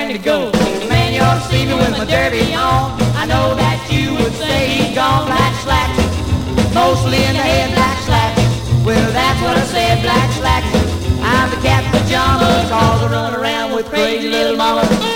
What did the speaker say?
ready to go. Man, you ought to see me with my derby on. I know that you would say he's gone black slack, mostly in the head black slack. Well, that's what I said, black slack. I'm the cat pajama, cause I run around with crazy little mama.